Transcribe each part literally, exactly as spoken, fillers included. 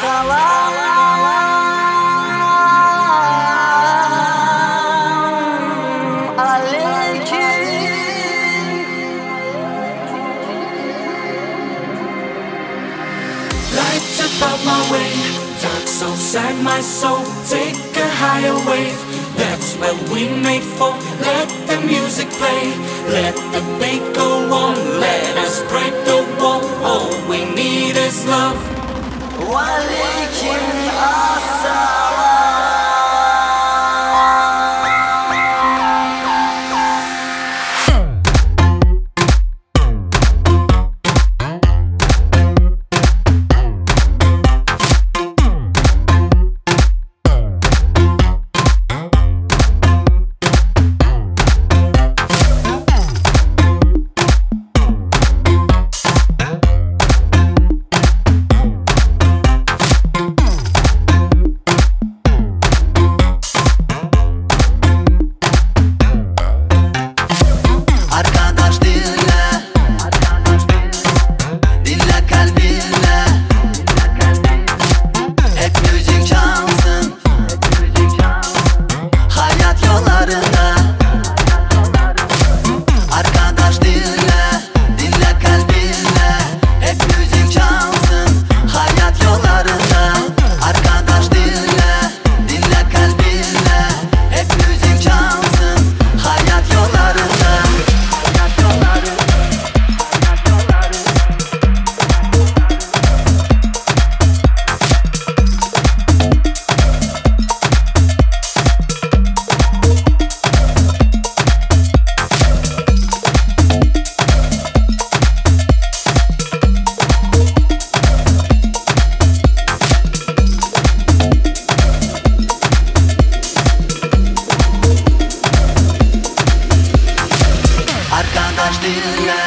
Lights above my way, dark so sad my soul, take a higher wave. That's where we made for. Let the music play, let the beat go on. Let us break the wall. All we need is love. Walikin dinle,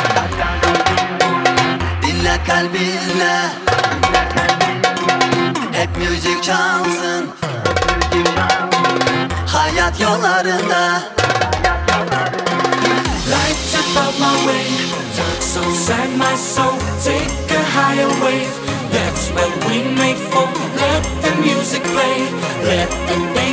dinle kalbinle. Hep müzik çalsın hayat yollarında. Lights above my way, dark so sad my soul, take a higher wave. That's where we made for. Let the music play, let the